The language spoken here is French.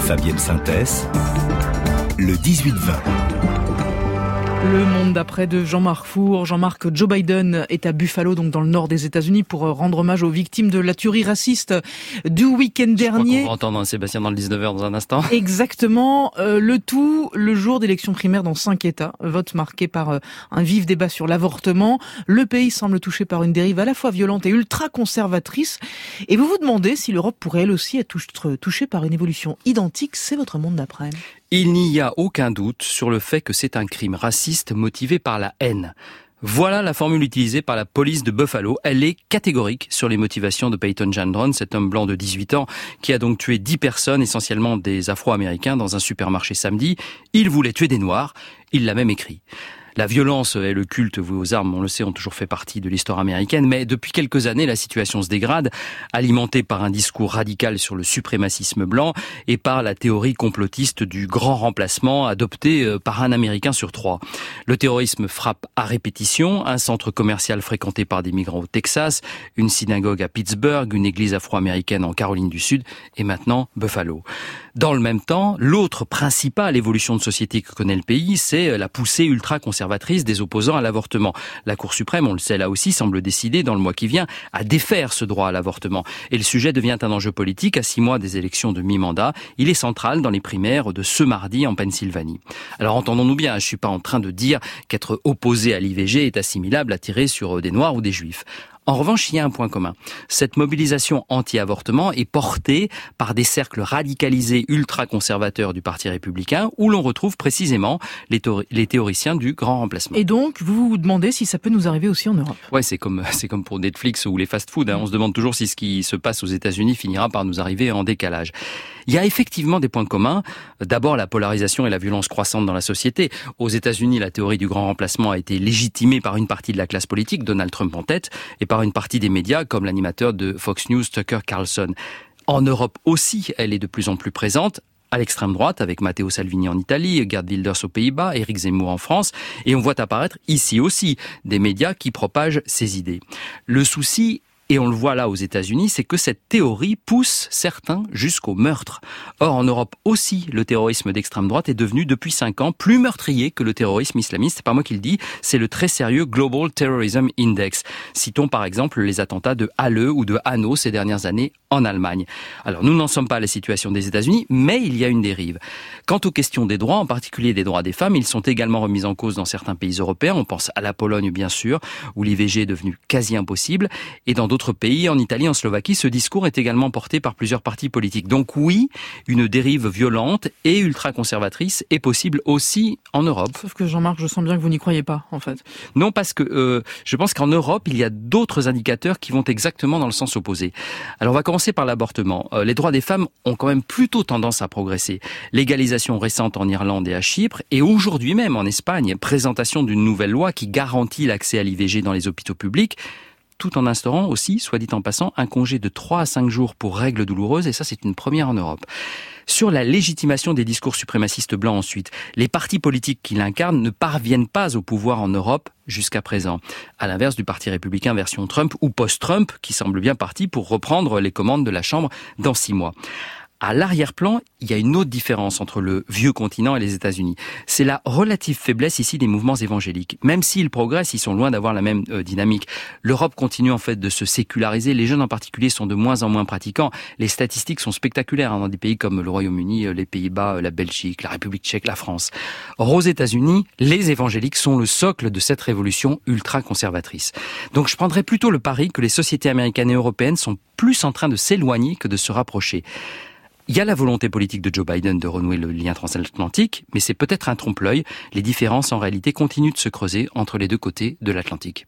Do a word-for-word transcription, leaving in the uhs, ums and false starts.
Fabienne Synthès, le dix-huit vingt. Le monde d'après de Jean-Marc Four. Jean-Marc, Joe Biden est à Buffalo, donc dans le nord des États-Unis, pour rendre hommage aux victimes de la tuerie raciste du week-end dernier. Je crois qu'on va entendre Sébastien dans le dix-neuf heures dans un instant. Exactement. Euh, le tout, le jour d'élections primaires dans cinq États. Vote marqué par euh, un vif débat sur l'avortement. Le pays semble touché par une dérive à la fois violente et ultra-conservatrice. Et vous vous demandez si l'Europe pourrait elle aussi être touchée par une évolution identique. C'est votre monde d'après. Il n'y a aucun doute sur le fait que c'est un crime raciste motivé par la haine. Voilà la formule utilisée par la police de Buffalo. Elle est catégorique sur les motivations de Peyton Gendron, cet homme blanc de dix-huit ans qui a donc tué dix personnes, essentiellement des Afro-Américains, dans un supermarché samedi. Il voulait tuer des Noirs. Il l'a même écrit. La violence et le culte voué aux armes, on le sait, ont toujours fait partie de l'histoire américaine, mais depuis quelques années, la situation se dégrade, alimentée par un discours radical sur le suprémacisme blanc et par la théorie complotiste du grand remplacement adoptée par un Américain sur trois. Le terrorisme frappe à répétition, un centre commercial fréquenté par des migrants au Texas, une synagogue à Pittsburgh, une église afro-américaine en Caroline du Sud et maintenant Buffalo. Dans le même temps, l'autre principale évolution de société que connaît le pays, c'est la poussée ultra-conservatrice des opposants à l'avortement. La Cour suprême, on le sait là aussi, semble décider dans le mois qui vient à défaire ce droit à l'avortement. Et le sujet devient un enjeu politique à six mois des élections de mi-mandat. Il est central dans les primaires de ce mardi en Pennsylvanie. Alors entendons-nous bien, je suis pas en train de dire qu'être opposé à l'I V G est assimilable à tirer sur des Noirs ou des Juifs. En revanche, il y a un point commun. Cette mobilisation anti-avortement est portée par des cercles radicalisés ultra-conservateurs du Parti républicain où l'on retrouve précisément les, théor- les théoriciens du grand remplacement. Et donc, vous vous demandez si ça peut nous arriver aussi en Europe. Ouais, c'est comme, c'est comme pour Netflix ou les fast-food, hein. On se demande toujours si ce qui se passe aux États-Unis finira par nous arriver en décalage. Il y a effectivement des points communs. D'abord, la polarisation et la violence croissante dans la société. Aux États-Unis, la théorie du grand remplacement a été légitimée par une partie de la classe politique, Donald Trump en tête, et par une partie des médias, comme l'animateur de Fox News, Tucker Carlson. En Europe aussi, elle est de plus en plus présente. À l'extrême droite, avec Matteo Salvini en Italie, Geert Wilders aux Pays-Bas, Éric Zemmour en France, et on voit apparaître ici aussi des médias qui propagent ces idées. Le souci, et on le voit là aux États-Unis, c'est que cette théorie pousse certains jusqu'au meurtre. Or, en Europe aussi, le terrorisme d'extrême droite est devenu depuis cinq ans plus meurtrier que le terrorisme islamiste. C'est pas moi qui le dis, c'est le très sérieux Global Terrorism Index. Citons par exemple les attentats de Halle ou de Hanau ces dernières années en Allemagne. Alors, nous n'en sommes pas à la situation des États-Unis, mais il y a une dérive. Quant aux questions des droits, en particulier des droits des femmes, ils sont également remis en cause dans certains pays européens. On pense à la Pologne, bien sûr, où l'I V G est devenu quasi impossible, et dans d'autres pays, en Italie, en Slovaquie, ce discours est également porté par plusieurs partis politiques. Donc oui, une dérive violente et ultra-conservatrice est possible aussi en Europe. Sauf que Jean-Marc, je sens bien que vous n'y croyez pas, en fait. Non, parce que euh, je pense qu'en Europe, il y a d'autres indicateurs qui vont exactement dans le sens opposé. Alors on va commencer par l'avortement. Euh, les droits des femmes ont quand même plutôt tendance à progresser. Légalisation récente en Irlande et à Chypre, et aujourd'hui même en Espagne, présentation d'une nouvelle loi qui garantit l'accès à l'I V G dans les hôpitaux publics, tout en instaurant aussi, soit dit en passant, un congé de trois à cinq jours pour règles douloureuses, et ça c'est une première en Europe. Sur la légitimation des discours suprémacistes blancs ensuite, les partis politiques qui l'incarnent ne parviennent pas au pouvoir en Europe jusqu'à présent. À l'inverse du Parti républicain version Trump ou post-Trump, qui semble bien parti pour reprendre les commandes de la Chambre dans six mois. À l'arrière-plan, il y a une autre différence entre le vieux continent et les États-Unis. C'est la relative faiblesse ici des mouvements évangéliques. Même s'ils progressent, ils sont loin d'avoir la même euh, dynamique. L'Europe continue en fait de se séculariser. Les jeunes en particulier sont de moins en moins pratiquants. Les statistiques sont spectaculaires hein, dans des pays comme le Royaume-Uni, les Pays-Bas, la Belgique, la République tchèque, la France. Or, aux États-Unis, les évangéliques sont le socle de cette révolution ultra-conservatrice. Donc je prendrais plutôt le pari que les sociétés américaines et européennes sont plus en train de s'éloigner que de se rapprocher. Il y a la volonté politique de Joe Biden de renouer le lien transatlantique, mais c'est peut-être un trompe-l'œil. Les différences en réalité continuent de se creuser entre les deux côtés de l'Atlantique.